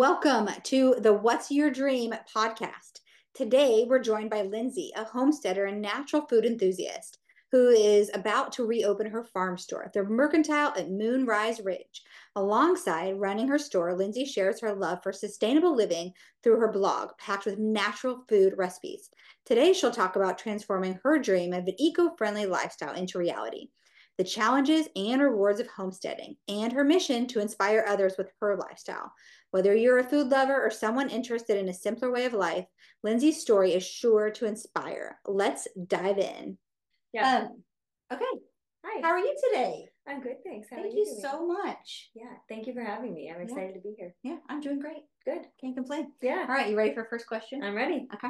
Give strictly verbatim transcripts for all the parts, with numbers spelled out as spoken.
Welcome to the What's Your Dream podcast. Today, we're joined by Lindsay, a homesteader and natural food enthusiast who is about to reopen her farm store, the Mercantile at Moonrise Ridge. Alongside running her store, Lindsay shares her love for sustainable living through her blog, packed with natural food recipes. Today, she'll talk about transforming her dream of an eco-friendly lifestyle into reality, the challenges and rewards of homesteading, and her mission to inspire others with her lifestyle. Whether you're a food lover or someone interested in a simpler way of life, Lindsay's story is sure to inspire. Let's dive in. Yeah. Um, okay. Hi. How are you today? I'm good, thanks. How Thank are you you doing? so much. Yeah, thank you for having me. I'm excited Yeah. to be here. Yeah, I'm doing great. Good. Can't complain. Yeah. All right, you ready for first question? I'm ready. Okay.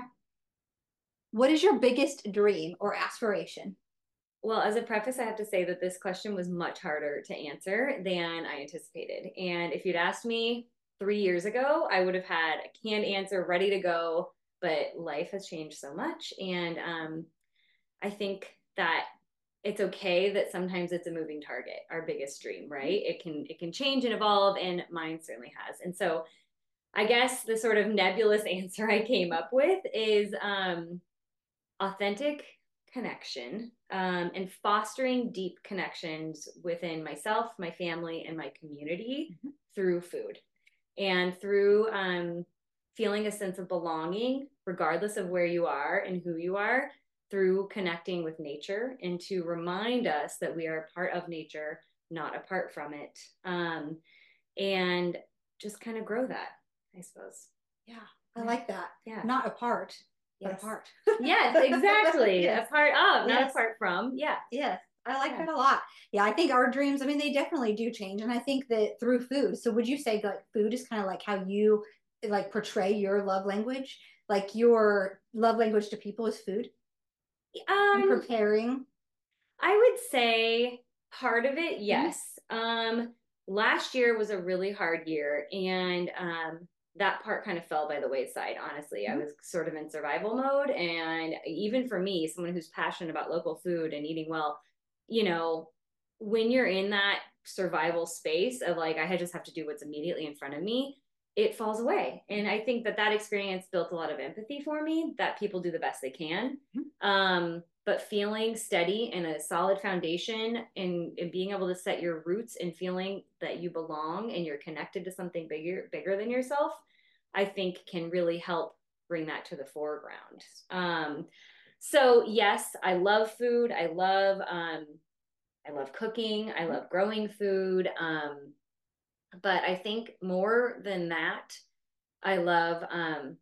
What is your biggest dream or aspiration? Well, as a preface, I have to say that this question was much harder to answer than I anticipated. And if you'd asked me three years ago, I would have had a canned answer ready to go. But life has changed so much. And um, I think that it's okay that sometimes it's a moving target, our biggest dream, right? It can it can change and evolve, and mine certainly has. And so I guess the sort of nebulous answer I came up with is um, authentic connection um, and fostering deep connections within myself, my family, and my community mm-hmm. through food and through um, feeling a sense of belonging, regardless of where you are and who you are, through connecting with nature and to remind us that we are a part of nature, not apart from it. Um, and just kind of grow that, I suppose. Yeah, I yeah. like that. Yeah. Not apart, yes. but apart. Yes, exactly. Yes. A part of, not yes. apart from. Yeah. Yes. I like yeah. that a lot. Yeah, I think our dreams, I mean, they definitely do change. And I think that through food. So would you say like food is kind of like how you like portray your love language? Like your love language to people is food? Um, and preparing? I would say part of it, yes. Mm-hmm. Um, last year was a really hard year, and um, that part kind of fell by the wayside, honestly. Mm-hmm. I was sort of in survival mode, and even for me, someone who's passionate about local food and eating well, you know, when you're in that survival space of like, I just have to do what's immediately in front of me, it falls away. And I think that that experience built a lot of empathy for me, that people do the best they can. Mm-hmm. Um, but feeling steady and a solid foundation and, and being able to set your roots and feeling that you belong and you're connected to something bigger, bigger than yourself, I think can really help bring that to the foreground. Um, so yes, I love food. I love, um, I love cooking. I love growing food. Um, but I think more than that, I love, um,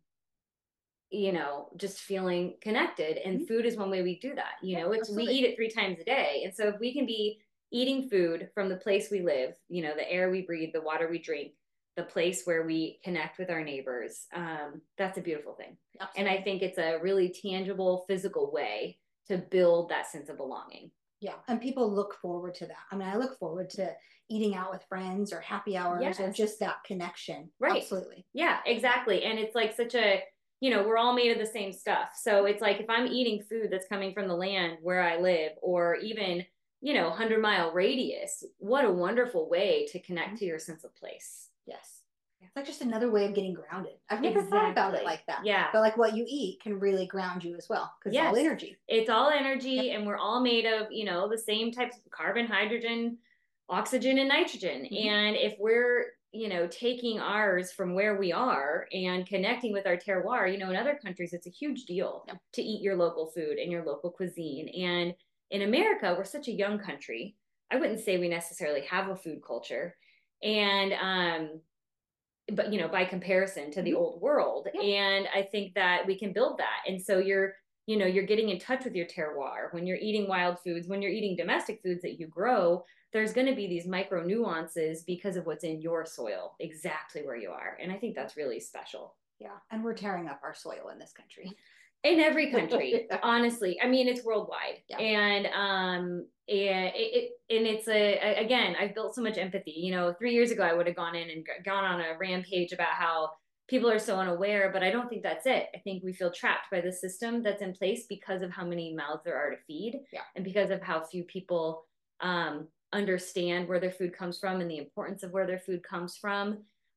you know, just feeling connected, and mm-hmm. food is one way we do that. You know, it's, Absolutely. We eat it three times a day. And so if we can be eating food from the place we live, you know, the air we breathe, the water we drink, the place where we connect with our neighbors, um, that's a beautiful thing. Absolutely. And I think it's a really tangible, physical way to build that sense of belonging. Yeah. And people look forward to that. I mean, I look forward to eating out with friends or happy hours yes. or just that connection. Right. Absolutely. Yeah, exactly. And it's like such a, you know, we're all made of the same stuff. So it's like if I'm eating food that's coming from the land where I live, or even, you know, one hundred mile radius, what a wonderful way to connect mm-hmm. to your sense of place. Yes. It's like just another way of getting grounded. I've never exactly. thought about it like that. Yeah. But like what you eat can really ground you as well, because yes. it's all energy. It's all energy. Yep. And we're all made of, you know, the same types of carbon, hydrogen, oxygen, and nitrogen. Mm-hmm. And if we're, you know, taking ours from where we are and connecting with our terroir, you know, in other countries, it's a huge deal yep. to eat your local food and your local cuisine. And in America, we're such a young country. I wouldn't say we necessarily have a food culture. And, um, but, you know, by comparison to the mm-hmm. old world. Yep. And I think that we can build that. And so you're, you know, you're getting in touch with your terroir when you're eating wild foods, when you're eating domestic foods that you grow. There's going to be these micro nuances because of what's in your soil, exactly where you are. And I think that's really special. Yeah. And we're tearing up our soil in this country. In every country, yeah. honestly. I mean, it's worldwide. Yeah. And, um, and it, it, and it's a, again, I've built so much empathy. You know, three years ago, I would have gone in and gone on a rampage about how people are so unaware, but I don't think that's it. I think we feel trapped by the system that's in place because of how many mouths there are to feed. Yeah. And because of how few people, um, understand where their food comes from and the importance of where their food comes from.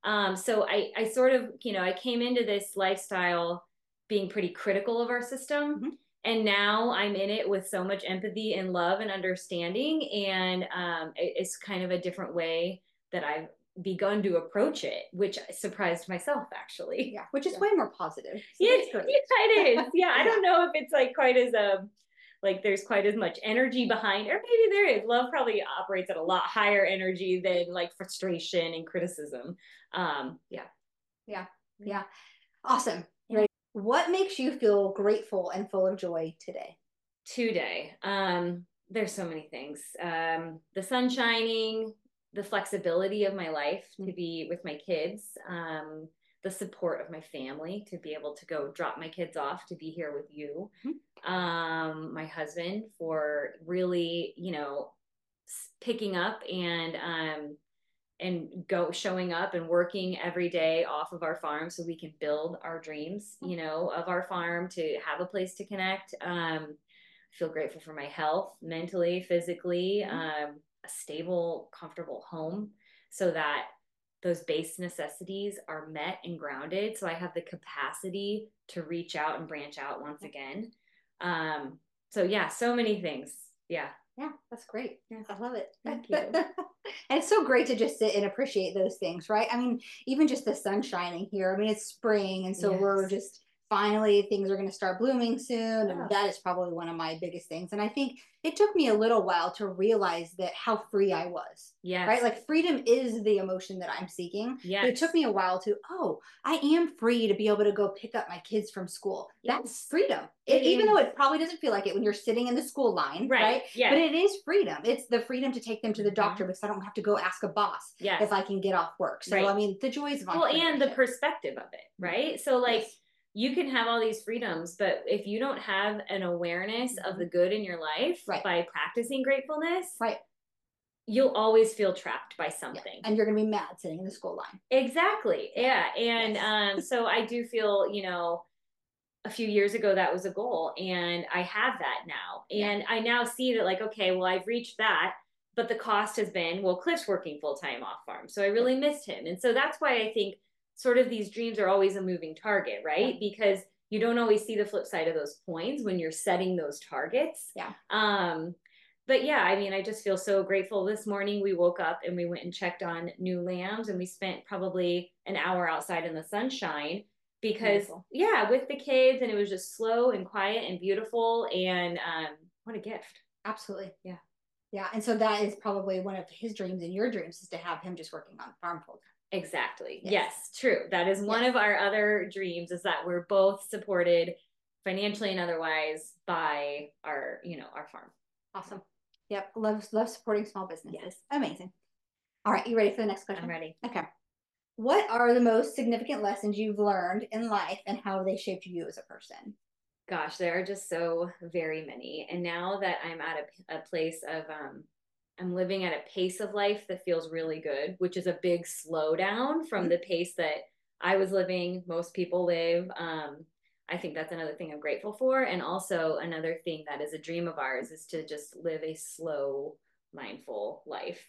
Um, so I, I sort of, you know, I came into this lifestyle being pretty critical of our system. Mm-hmm. And now I'm in it with so much empathy and love and understanding. And um, it, it's kind of a different way that I've begun to approach it, which surprised myself, actually. Yeah, which is yeah. way more positive. So yeah, yeah, it is. Yeah, I don't know if it's like quite as um like there's quite as much energy behind, or maybe there is. Love probably operates at a lot higher energy than like frustration and criticism. Um, yeah, yeah, yeah. Awesome. Ready? What makes you feel grateful and full of joy today? Today, um, there's so many things. Um, the sun shining, the flexibility of my life to be with my kids, um, the support of my family to be able to go drop my kids off to be here with you, mm-hmm. um, my husband for really, you know, picking up and um, and go showing up and working every day off of our farm so we can build our dreams, you know, of our farm to have a place to connect. Um, I feel grateful for my health, mentally, physically, um, a stable, comfortable home so that those base necessities are met and grounded. So I have the capacity to reach out and branch out once again. Um, so yeah, so many things. Yeah. Yeah, that's great. Yeah, I love it. Thank you. And it's so great to just sit and appreciate those things, right? I mean, even just the sun shining here. I mean, it's spring, and so yes. we're just finally things are going to start blooming soon, and oh. that is probably one of my biggest things. And I think it took me a little while to realize that how free I was. Yeah. Right? Like freedom is the emotion that I'm seeking. Yeah. But it took me a while to, oh, I am free to be able to go pick up my kids from school. Yes. That's freedom. It, even though it probably doesn't feel like it when you're sitting in the school line, right? right? Yeah. But it is freedom. It's the freedom to take them to the doctor mm-hmm. because I don't have to go ask a boss yes. if I can get off work. So, right. I mean, the joys of well, and the perspective of it, right? So, like, yes. you can have all these freedoms, but if you don't have an awareness mm-hmm. of the good in your life right. by practicing gratefulness, right. you'll always feel trapped by something. Yeah. And you're going to be mad sitting in the school line. Exactly. Yeah. And yes. um, so I do feel, you know, a few years ago, that was a goal, and I have that now. And yeah. I now see that, like, okay, well, I've reached that, but the cost has been, well, Cliff's working full-time off farm. So I really yeah. missed him. And so that's why I think sort of these dreams are always a moving target, right? Yeah. Because you don't always see the flip side of those coins when you're setting those targets. Yeah. Um, but yeah, I mean, I just feel so grateful. This morning we woke up and we went and checked on new lambs, and we spent probably an hour outside in the sunshine because beautiful. yeah, with the kids, and it was just slow and quiet and beautiful. And um, what a gift. Absolutely. Yeah. Yeah. And so that is probably one of his dreams and your dreams is to have him just working on the farm full time. Exactly. Yes. yes, true. That is one yes. of our other dreams, is that we're both supported financially and otherwise by our, you know, our farm. Awesome. Yep. Love, love supporting small businesses. Yes. Amazing. All right. You ready for the next question? I'm ready. Okay. What are the most significant lessons you've learned in life, and how have they shaped you as a person? Gosh, there are just so very many. And now that I'm at a, a place of, um, I'm living at a pace of life that feels really good, which is a big slowdown from mm-hmm. the pace that I was living, most people live. Um, I think that's another thing I'm grateful for. And also another thing that is a dream of ours is to just live a slow, mindful life.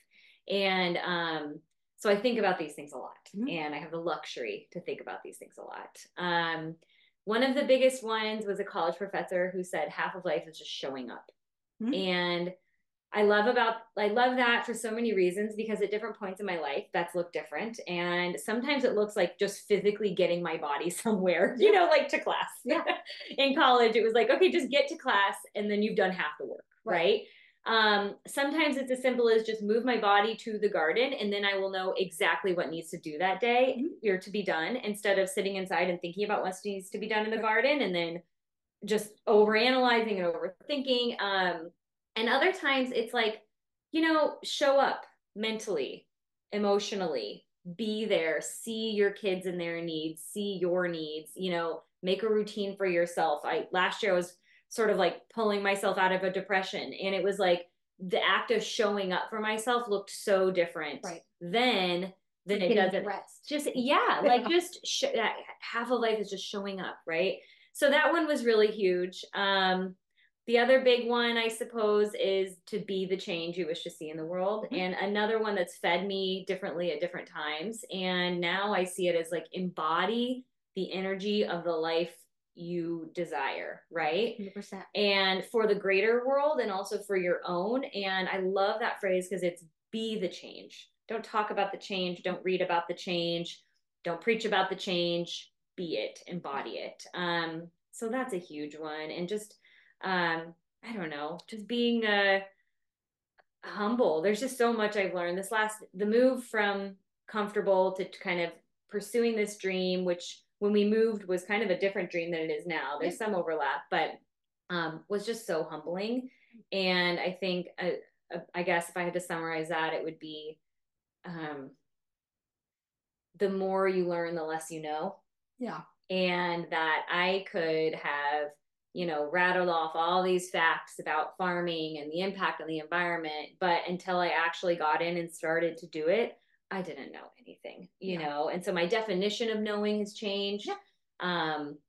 And um, so I think about these things a lot, mm-hmm. and I have the luxury to think about these things a lot. Um, one of the biggest ones was a college professor who said half of life is just showing up. Mm-hmm. And I love about, I love that for so many reasons, because at different points in my life, that's looked different. And sometimes it looks like just physically getting my body somewhere, you know, like to class. Yeah. In college, it was like, okay, just get to class and then you've done half the work, right? right? Um, sometimes it's as simple as just move my body to the garden, and then I will know exactly what needs to do that day mm-hmm. or to be done, instead of sitting inside and thinking about what needs to be done in the right. garden and then just overanalyzing and overthinking. Um, And other times it's like, you know, show up mentally, emotionally, be there, see your kids and their needs, see your needs, you know, make a routine for yourself. I, last year I was sort of like pulling myself out of a depression, and it was like the act of showing up for myself looked so different right. then than it doesn't rest. Just, yeah, like just sh- half of life is just showing up. Right. So that one was really huge. Um, The other big one, I suppose, is to be the change you wish to see in the world. Mm-hmm. And another one that's fed me differently at different times. And now I see it as like embody the energy of the life you desire, right? one hundred percent. And for the greater world and also for your own. And I love that phrase because it's be the change. Don't talk about the change. Don't read about the change. Don't preach about the change. Be it, embody it. Um, so that's a huge one. And just, um, I don't know, just being uh, humble. There's just so much I've learned this last, the move from comfortable to kind of pursuing this dream, which when we moved was kind of a different dream than it is now. There's some overlap, but um, was just so humbling. And I think, uh, uh, I guess if I had to summarize that, it would be um, the more you learn, the less you know. Yeah. And that I could have, you know, rattled off all these facts about farming and the impact on the environment. But until I actually got in and started to do it, I didn't know anything, you yeah. know? And so my definition of knowing has changed. Yeah. Um,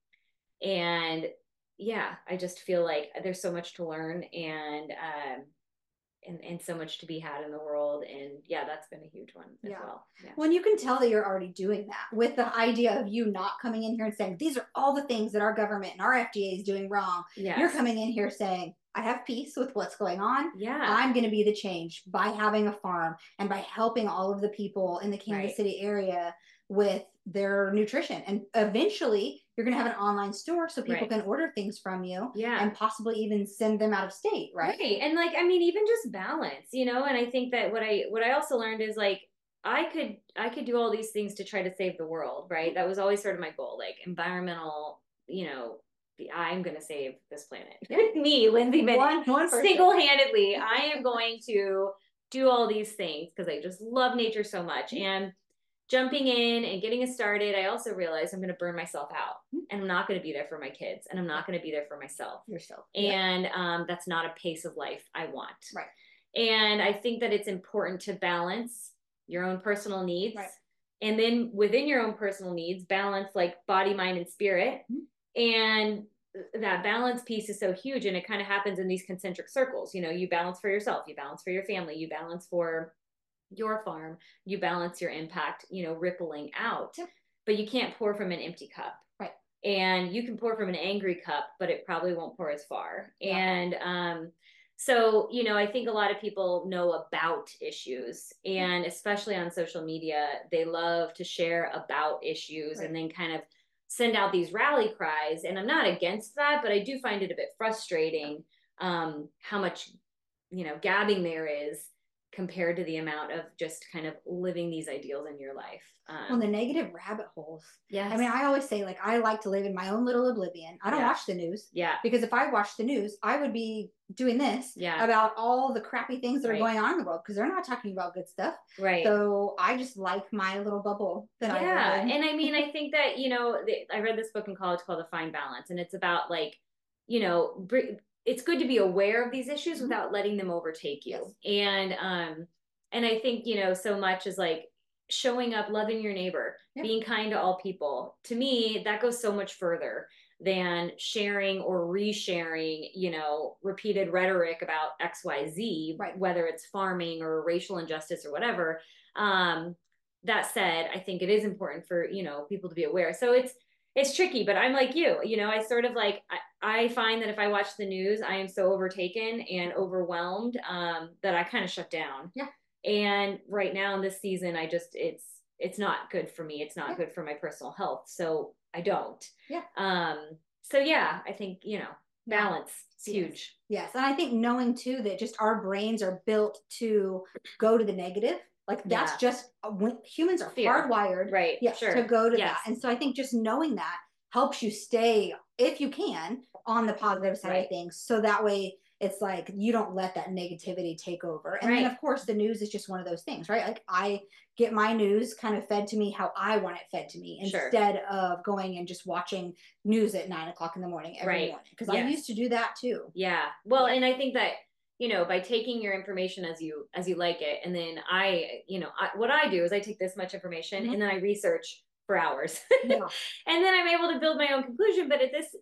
and yeah, I just feel like there's so much to learn and, um, and, and so much to be had in the world. And yeah, that's been a huge one as yeah. well. Yeah. Well, you can tell that you're already doing that with the idea of you not coming in here and saying, these are all the things that our government and our F D A is doing wrong. Yes. You're coming in here saying, I have peace with what's going on. Yeah. I'm going to be the change by having a farm and by helping all of the people in the Kansas right. City area with their nutrition. And eventually you're going to have an online store so people right. can order things from you yeah. and possibly even send them out of state. Right. Right. And like, I mean, even just balance, you know, and I think that what I, what I also learned is like, I could, I could do all these things to try to save the world. Right. That was always sort of my goal, like environmental, you know, the, I'm going to save this planet. Me, Lindsay Bennett, one, one single-handedly, I am going to do all these things because I just love nature so much. Mm-hmm. And jumping in and getting it started, I also realized I'm going to burn myself out mm-hmm. and I'm not going to be there for my kids and I'm not going to be there for myself. Yourself. And yep. um, that's not a pace of life I want. Right. And I think that it's important to balance your own personal needs. Right. And then within your own personal needs, balance like body, mind, and spirit. Mm-hmm. And that balance piece is so huge. And it kind of happens in these concentric circles. You know, you balance for yourself, you balance for your family, you balance for your farm, you balance your impact, you know, rippling out. Yeah. But you can't pour from an empty cup. Right. And you can pour from an angry cup, but it probably won't pour as far. Yeah. And um, so, you know, I think a lot of people know about issues. And especially on social media, they love to share about issues right. and then kind of send out these rally cries. And I'm not against that, but I do find it a bit frustrating um, how much, you know, gabbing there is compared to the amount of just kind of living these ideals in your life. Um, well, the negative rabbit holes. Yeah. I mean, I always say, like, I like to live in my own little oblivion. I don't yeah. watch the news. Yeah. Because if I watched the news, I would be doing this yeah. about all the crappy things that right. are going on in the world because they're not talking about good stuff. Right. So I just like my little bubble that yeah. I live in. And I mean, I think that, you know, the, I read this book in college called The Fine Balance, and it's about like, you know, br- it's good to be aware of these issues mm-hmm. without letting them overtake you. Yes. And, um, and I think, you know, so much is like showing up, loving your neighbor, yeah. being kind to all people. To me, that goes so much further than sharing or resharing, you know, repeated rhetoric about X Y Z, right. whether it's farming or racial injustice or whatever. Um, that said, I think it is important for, you know, people to be aware. So it's, it's tricky, but I'm like you, you know, I sort of like, I, I find that if I watch the news, I am so overtaken and overwhelmed um, that I kind of shut down. Yeah. And right now in this season, I just, it's, it's not good for me. It's not yeah. good for my personal health. So I don't. Yeah. Um, so yeah, I think, you know, balance is yes. huge. Yes. And I think knowing too, that just our brains are built to go to the negative. Like that's yeah. just when humans are Fear. hardwired right. yeah, sure. to go to yes. that. And so I think just knowing that helps you stay, if you can, on the positive side right. of things. So that way it's like you don't let that negativity take over. And right. then of course the news is just one of those things, right? Like I get my news kind of fed to me how I want it fed to me instead sure. of going and just watching news at nine o'clock in the morning every right. morning. Because yes. I used to do that too. Yeah. Well, yeah. and I think that, you know, by taking your information as you, as you like it. And then I, you know, I, what I do is I take this much information mm-hmm. and then I research for hours yeah. and then I'm able to build my own conclusion. But at this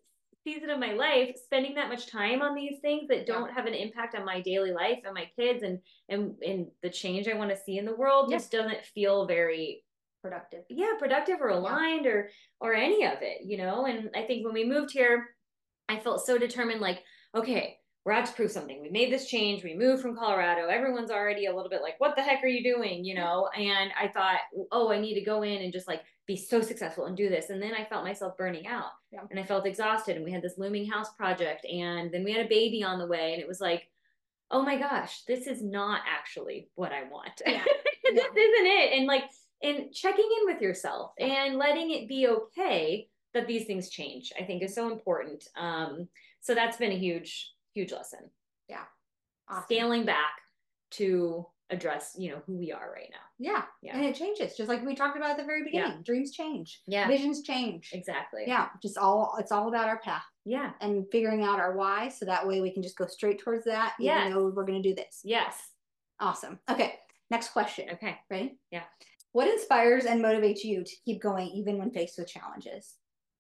season of my life, spending that much time on these things that don't yeah. have an impact on my daily life and my kids and and and the change I want to see in the world yeah. just doesn't feel very productive. Yeah, productive or aligned yeah. or or any of it, you know. And I think when we moved here, I felt so determined, like, okay, we're out to prove something. We made this change. We moved from Colorado. Everyone's already a little bit like, what the heck are you doing? You know? And I thought, oh, I need to go in and just like be so successful and do this. And then I felt myself burning out yeah. and I felt exhausted. And we had this looming house project. And then we had a baby on the way. And it was like, oh my gosh, this is not actually what I want. Yeah. this yeah. isn't it. And like, and checking in with yourself yeah. and letting it be okay that these things change, I think is so important. Um, so that's been a huge, huge lesson. Yeah. Awesome. Scaling back to address, you know, who we are right now. Yeah. yeah. And it changes. Just like we talked about at the very beginning. Yeah. Dreams change. Yeah. Visions change. Exactly. Yeah. Just all, it's all about our path. Yeah. And figuring out our why. So that way we can just go straight towards that. Even yes. though we're going to do this. Yes. Awesome. Okay. Next question. Okay. Ready? Yeah. What inspires and motivates you to keep going even when faced with challenges?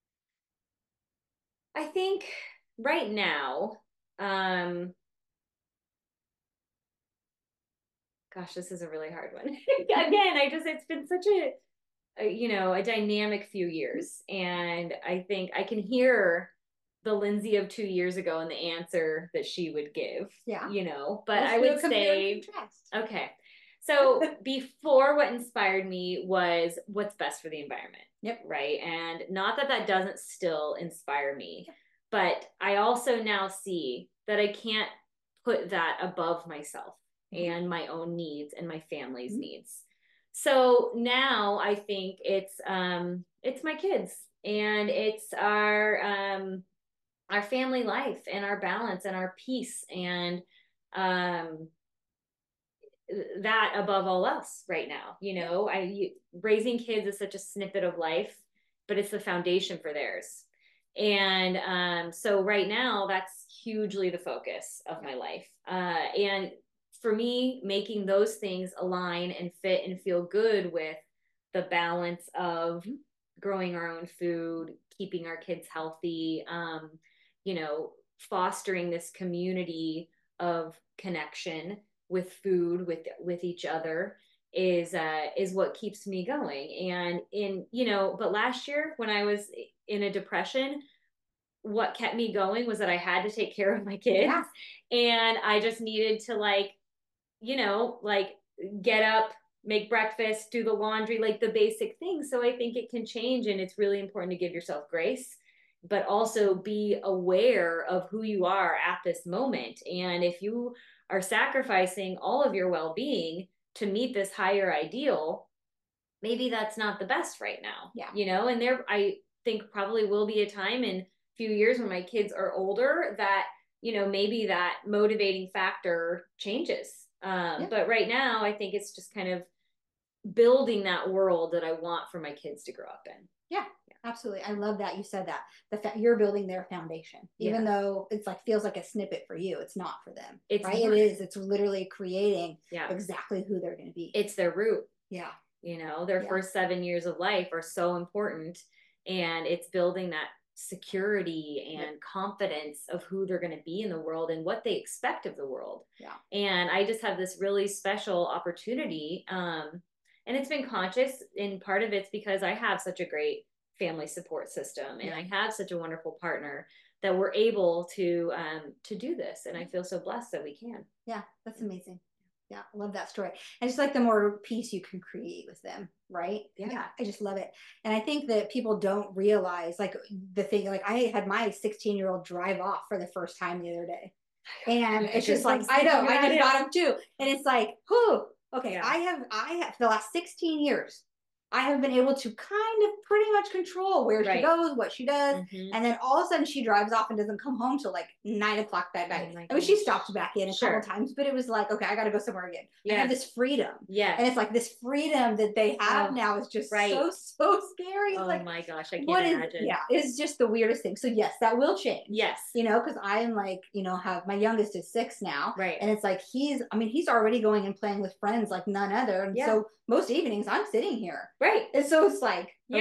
I think right now, um, gosh, this is a really hard one. Again, I just, it's been such a, a, you know, a dynamic few years. And I think I can hear the Lindsay of two years ago and the answer that she would give, yeah. you know, but Let's I would say, okay. So before, what inspired me was what's best for the environment. Yep. Right. And not that that doesn't still inspire me, yep. but I also now see that I can't put that above myself mm-hmm. and my own needs and my family's mm-hmm. needs. So now I think it's, um, it's my kids and it's our, um, our family life and our balance and our peace and, um, that above all else right now. You know, I you, raising kids is such a snippet of life, but it's the foundation for theirs. And um, so right now, that's hugely the focus of my life. Uh, and for me, making those things align and fit and feel good with the balance of growing our own food, keeping our kids healthy, um, you know, fostering this community of connection with food, with with each other is uh is what keeps me going. And in, you know, but last year when I was in a depression, what kept me going was that I had to take care of my kids yeah. and I just needed to like, you know, like get up, make breakfast, do the laundry, like the basic things. So I think it can change, and it's really important to give yourself grace, but also be aware of who you are at this moment. And if you are sacrificing all of your well-being to meet this higher ideal, maybe that's not the best right now. Yeah. You know, and there, I think probably will be a time in a few years when my kids are older that, you know, maybe that motivating factor changes. Um, yeah. But right now, I think it's just kind of building that world that I want for my kids to grow up in. Yeah. Absolutely. I love that you said that. The fact you're building their foundation, even yeah. though it's like feels like a snippet for you, it's not for them. It's right. Not. It is. It's literally creating yeah. exactly who they're going to be. It's their root. Yeah. You know, their yeah. first seven years of life are so important, and it's building that security and yep. confidence of who they're going to be in the world and what they expect of the world. Yeah. And I just have this really special opportunity. Um, and it's been conscious, and part of it's because I have such a great family support system, and yeah. I have such a wonderful partner that we're able to um to do this, and I feel so blessed that we can. Yeah, that's amazing. Yeah, I love that story. And just like the more peace you can create with them, right? Yeah. yeah, I just love it. And I think that people don't realize, like the thing, like I had my sixteen year old drive off for the first time the other day, and it's just like I know I just got him too, and it's like, whoo, okay, yeah. I have I have for the last sixteen years. I have been able to kind of pretty much control where right. she goes, what she does. Mm-hmm. And then all of a sudden she drives off and doesn't come home till like nine o'clock that night. Oh I mean, she stopped back in a sure. couple times, but it was like, okay, I got to go somewhere again. Yeah. I have this freedom. Yeah. And it's like this freedom that they have oh, now is just right. so, so scary. It's oh like, my gosh, I can't what imagine. Is, yeah, it's just the weirdest thing. So yes, that will change. Yes. You know, because I am like, you know, have my youngest is six now. Right. And it's like, he's, I mean, he's already going and playing with friends like none other. And yeah. so most evenings I'm sitting here. Right. And so it's like, yeah, okay,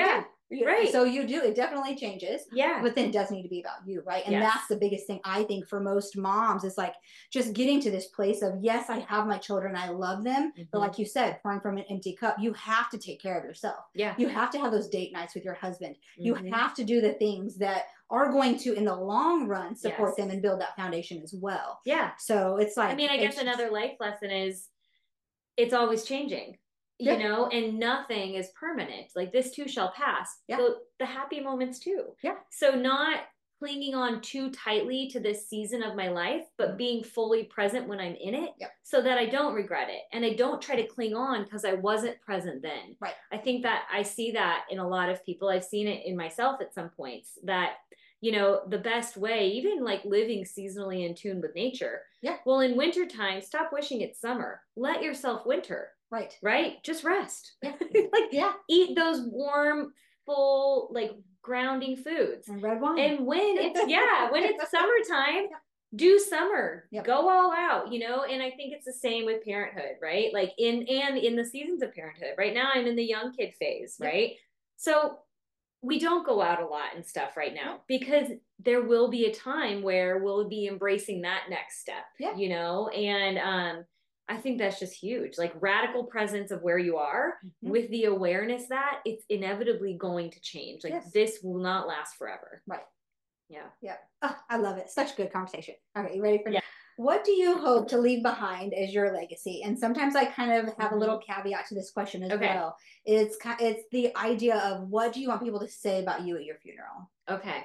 Right. So you do, it definitely changes. Yeah. But then it does need to be about you, right? And yes. that's the biggest thing I think for most moms is like just getting to this place of, yes, I have my children, I love them. Mm-hmm. But like you said, pouring from an empty cup, you have to take care of yourself. Yeah. You have to have those date nights with your husband. Mm-hmm. You have to do the things that are going to, in the long run, support yes. them and build that foundation as well. Yeah. So it's like, I mean, I guess another life lesson is it's always changing. You yeah. know, and nothing is permanent. Like this too shall pass. Yeah. The, the happy moments too. Yeah. So not clinging on too tightly to this season of my life, but being fully present when I'm in it yep. so that I don't regret it. And I don't try to cling on because I wasn't present then. Right. I think that I see that in a lot of people. I've seen it in myself at some points that, you know, the best way, even like living seasonally in tune with nature. Yeah. Well, in wintertime, stop wishing it's summer. Let yourself winter. Right. Right. Just rest. Yeah. like yeah. eat those warm, full, like grounding foods. And red wine. And when it's yeah, when it's summertime, yeah. do summer. Yep. Go all out, you know? And I think it's the same with parenthood, right? Like in and in the seasons of parenthood. Right now I'm in the young kid phase, yep. right? So we don't go out a lot and stuff right now yeah. because there will be a time where we'll be embracing that next step, yeah. you know? And um I think that's just huge, like radical presence of where you are mm-hmm. with the awareness that it's inevitably going to change. Like yes. this will not last forever. Right. Yeah. Yeah. Oh, I love it. Such a good conversation. Okay. You ready for yeah. that? What do you hope to leave behind as your legacy? And sometimes I kind of have mm-hmm. a little caveat to this question as okay. well. It's it's the idea of what do you want people to say about you at your funeral? Okay.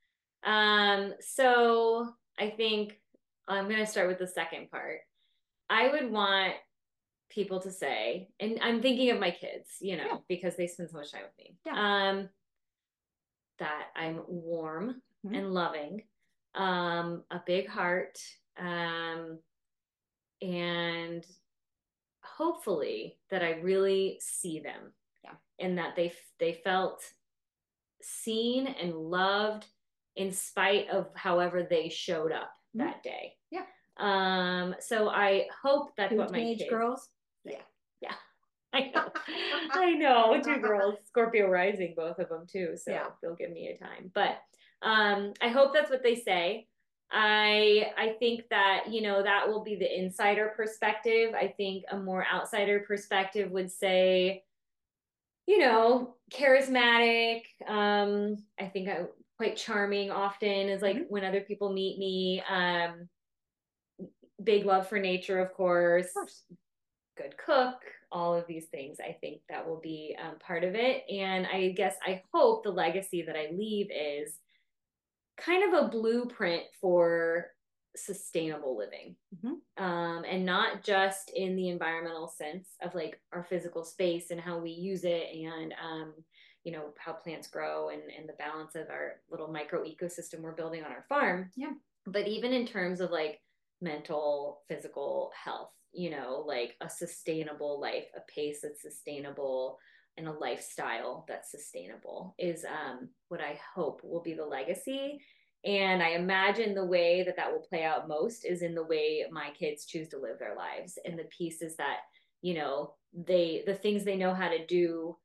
Um, so I think I'm going to start with the second part. I would want people to say, and I'm thinking of my kids, you know, yeah. because they spend so much time with me, yeah. um, that I'm warm mm-hmm. and loving, um, a big heart, um, and hopefully that I really see them yeah. and that they, they felt seen and loved in spite of however they showed up mm-hmm. that day. Yeah. Um, so I hope that's Two what my teenage kids, girls. Yeah. Yeah. I know. I know. Two girls, Scorpio rising, both of them too. So yeah. they'll give me a time. But um, I hope that's what they say. I I think that, you know, that will be the insider perspective. I think a more outsider perspective would say, you know, charismatic. Um, I think I'm quite charming often is like mm-hmm. when other people meet me. Um, big love for nature, of course. Of course. Good cook, all of these things. I think that will be um, part of it. And I guess I hope the legacy that I leave is kind of a blueprint for sustainable living. Mm-hmm. Um, and not just in the environmental sense of like our physical space and how we use it and, um, you know, how plants grow and, and the balance of our little micro ecosystem we're building on our farm. Yeah. But even in terms of like mental, physical health, you know, like a sustainable life, a pace that's sustainable and a lifestyle that's sustainable is um, what I hope will be the legacy. And I imagine the way that that will play out most is in the way my kids choose to live their lives and the pieces that, you know, they, the things they know how to do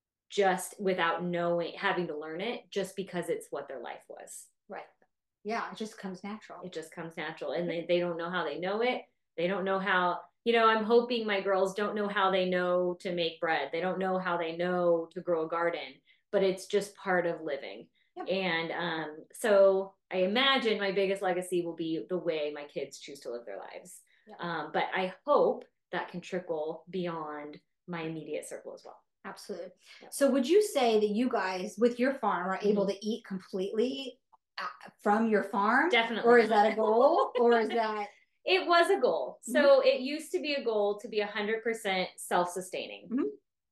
just without knowing, having to learn it just because it's what their life was. Right. Yeah. It just comes natural. It just comes natural. And they, they don't know how they know it. They don't know how, you know, I'm hoping my girls don't know how they know to make bread. They don't know how they know to grow a garden, but it's just part of living. Yep. And um, so I imagine my biggest legacy will be the way my kids choose to live their lives. Yep. Um, but I hope that can trickle beyond my immediate circle as well. Absolutely. Yep. So would you say that you guys with your farm are mm-hmm. able to eat completely from your farm? Definitely. Or is that a goal? Or is that... It was a goal. So mm-hmm. it used to be a goal to be one hundred percent self-sustaining. Mm-hmm.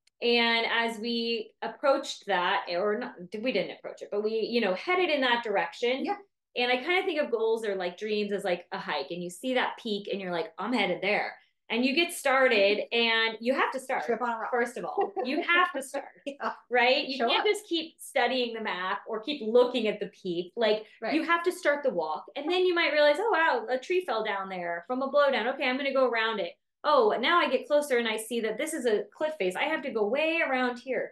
And as we approached that, or not, we didn't approach it, but we, you know, headed in that direction. Yeah. And I kind of think of goals or like dreams as like a hike, and you see that peak and you're like, I'm headed there. And you get started and you have to start. Trip on a rock. First of all, you have to start, yeah. right? You Show can't up. just keep studying the map or keep looking at the peak. Like right. you have to start the walk. And then you might realize, oh, wow, a tree fell down there from a blowdown. Okay, I'm going to go around it. Oh, now I get closer and I see that this is a cliff face. I have to go way around here. Yeah.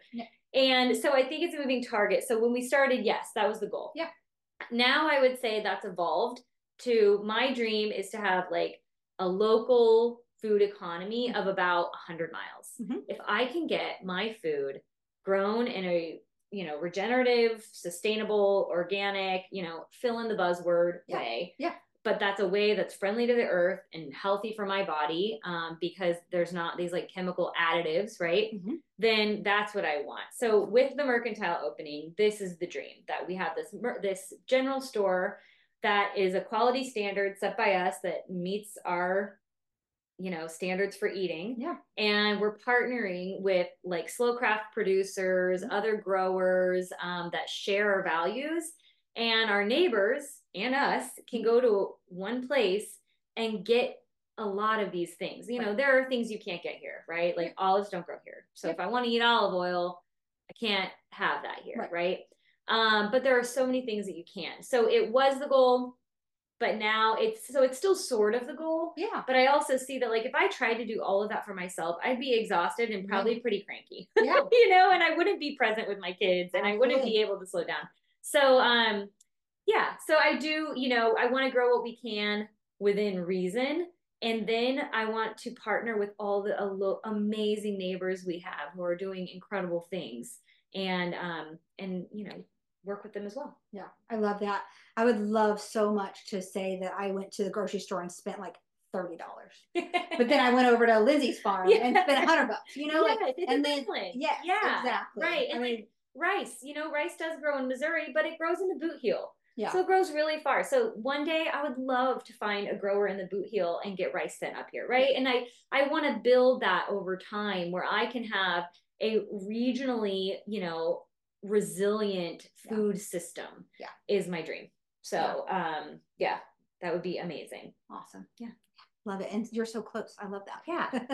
And so I think it's a moving target. So when we started, yes, that was the goal. Yeah. Now I would say that's evolved to my dream is to have like a local food economy of about one hundred miles. Mm-hmm. If I can get my food grown in a, you know, regenerative, sustainable, organic, you know, fill in the buzzword yeah. way. Yeah. But that's a way that's friendly to the earth and healthy for my body, um, because there's not these like chemical additives, right? Mm-hmm. Then that's what I want. So with the Mercantile opening, this is the dream that we have this this general store that is a quality standard set by us that meets our, you know, standards for eating. Yeah. And we're partnering with like slow craft producers, mm-hmm. other growers um, that share our values, and our neighbors and us can go to one place and get a lot of these things. You know, there are things you can't get here, right? Like olives don't grow here. So yeah. if I want to eat olive oil, I can't have that here, right? right? Um, but there are so many things that you can. So it was the goal, but now it's, so it's still sort of the goal. Yeah. But I also see that like, if I tried to do all of that for myself, I'd be exhausted and probably yeah. pretty cranky, yeah. you know, and I wouldn't be present with my kids and Absolutely. I wouldn't be able to slow down. So, um, yeah, so I do, you know, I want to grow what we can within reason. And then I want to partner with all the uh, amazing neighbors we have who are doing incredible things, and, um, and, you know, work with them as well. Yeah, I love that. I would love so much to say that I went to the grocery store and spent like thirty dollars, but then I went over to Lindsay's farm yeah. and spent a hundred bucks, you know, yeah, like, and then, yeah, yeah, exactly. Right. And I mean, like rice, you know, rice does grow in Missouri, but it grows in the Boot Heel. Yeah. So it grows really far. So one day I would love to find a grower in the Boot Heel and get rice sent up here, right? And I, I want to build that over time where I can have a regionally, you know, resilient food yeah. system yeah. is my dream. So yeah. um yeah, that would be amazing. Awesome. Yeah. Love it. And you're so close. I love that. Yeah.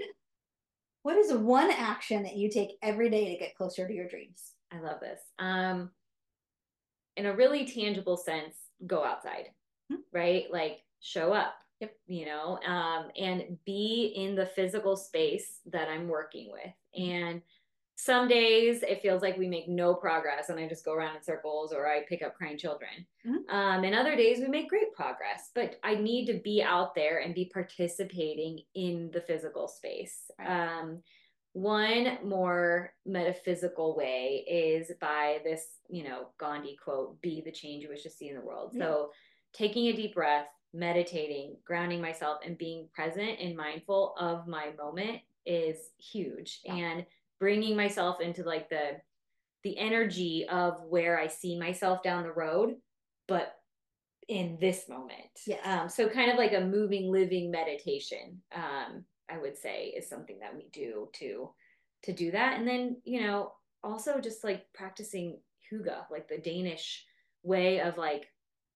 What is one action that you take every day to get closer to your dreams? I love this. Um in a really tangible sense, go outside, mm-hmm. right? Like show up, yep. you know, um, and be in the physical space that I'm working with. And some days it feels like we make no progress and I just go around in circles or I pick up crying children. Mm-hmm. Um, and other days we make great progress, but I need to be out there and be participating in the physical space. Right. Um, One more metaphysical way is by this, you know, Gandhi quote, be the change you wish to see in the world. Yeah. So taking a deep breath, meditating, grounding myself, and being present and mindful of my moment is huge. Yeah. And bringing myself into like the, the energy of where I see myself down the road, but in this moment. Yes. Um, so kind of like a moving, living meditation. Um, I would say is something that we do to to do that. And then, you know, also just like practicing hygge, like the Danish way of like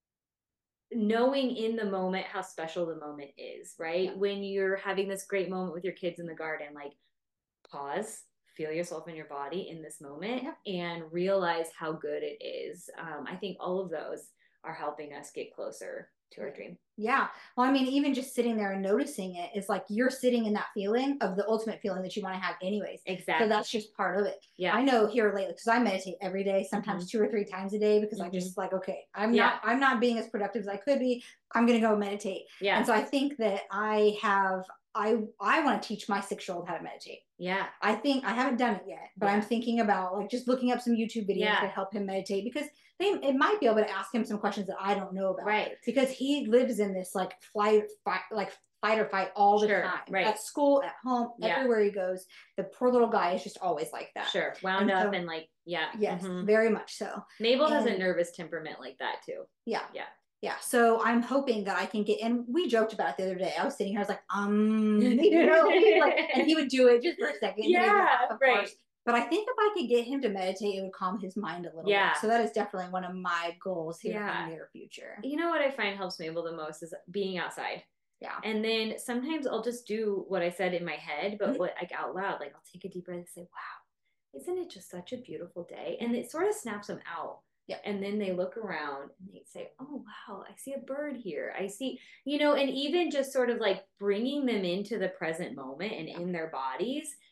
knowing in the moment how special the moment is, right? Yeah. When you're having this great moment with your kids in the garden, like pause, feel yourself in your body in this moment yeah. and realize how good it is. Um, I think all of those are helping us get closer to our dream. Yeah. Well, I mean, even just sitting there and noticing it is like you're sitting in that feeling of the ultimate feeling that you want to have anyways. Exactly. So that's just part of it. Yeah. I know here lately, because I meditate every day, sometimes mm-hmm. two or three times a day, because mm-hmm. I just like, okay, I'm yeah. not, I'm not being as productive as I could be. I'm going to go meditate. Yeah. And so I think that I have, I, I want to teach my six-year-old how to meditate. Yeah. I think I haven't done it yet, but yeah. I'm thinking about like just looking up some YouTube videos yeah. to help him meditate, because they, it might be able to ask him some questions that I don't know about. Right. Because he lives in this like flight, fight, like fight or fight all the sure. time. Right. At school, at home, yeah. everywhere he goes. The poor little guy is just always like that. Sure. Wound and up so, and like, yeah. Yes, mm-hmm. very much so. Mabel and, has a nervous temperament like that too. Yeah. Yeah. Yeah, so I'm hoping that I can get, and we joked about it the other day. I was sitting here, I was like, um, you know, like, and he would do it just for a second. Yeah, laugh, of right. course. But I think if I could get him to meditate, it would calm his mind a little yeah. bit. So that is definitely one of my goals here yeah. in the near future. You know what I find helps Mabel the most is being outside. Yeah. And then sometimes I'll just do what I said in my head, but mm-hmm. what like out loud, like I'll take a deep breath and say, wow, isn't it just such a beautiful day? And it sort of snaps them out. Yeah. And then they look around and they say, oh, wow, I see a bird here. I see, you know, and even just sort of like bringing them into the present moment and yeah. in their bodies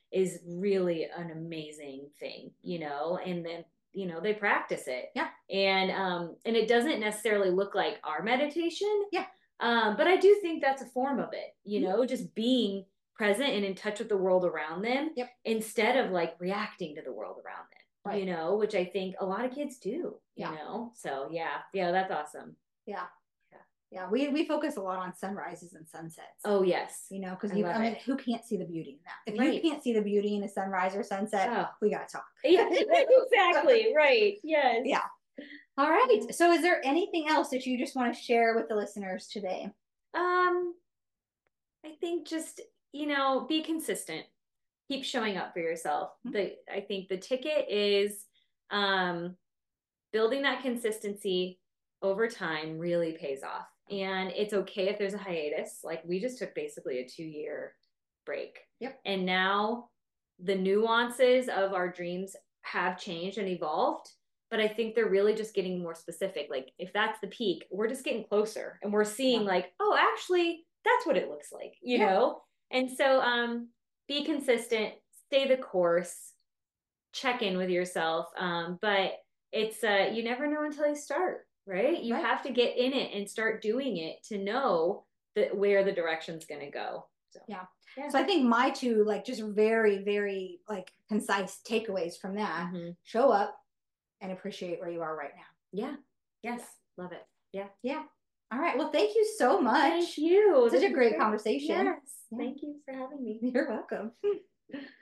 is really an amazing thing, you know, and then, you know, they practice it. Yeah. And, um, and it doesn't necessarily look like our meditation. Yeah. Um, but I do think that's a form of it, you mm-hmm. know, just being present and in touch with the world around them yep. instead of like reacting to the world around them. Right. You know, which I think a lot of kids do, yeah. you know? So yeah, yeah, that's awesome. Yeah. Yeah. Yeah. We, we focus a lot on sunrises and sunsets. Oh yes. You know, cause you, I, I mean, it. Who can't see the beauty in that? If right. you can't see the beauty in a sunrise or sunset, oh. we got to talk. Yeah, exactly. Right. Yes. Yeah. All right. So is there anything else that you just want to share with the listeners today? Um, I think just, you know, be consistent. Keep showing up for yourself. Mm-hmm. The I think the ticket is um, building that consistency over time really pays off. And it's okay if there's a hiatus. Like we just took basically a two year break. Yep. And now the nuances of our dreams have changed and evolved. But I think they're really just getting more specific. Like if that's the peak, we're just getting closer and we're seeing yeah. like, oh, actually, that's what it looks like, you yeah. know? And so um, be consistent, stay the course, check in with yourself. Um, but it's, uh, you never know until you start, right? You right. have to get in it and start doing it to know that where the direction's going to go. So, yeah. yeah. So I think my two, like just very, very like concise takeaways from that, mm-hmm. show up and appreciate where you are right now. Yeah. Yes. Yeah. Love it. Yeah. Yeah. All right. Well, thank you so much. Thank you. Such a great, great conversation. Yes. Yeah. Thank you for having me. You're welcome.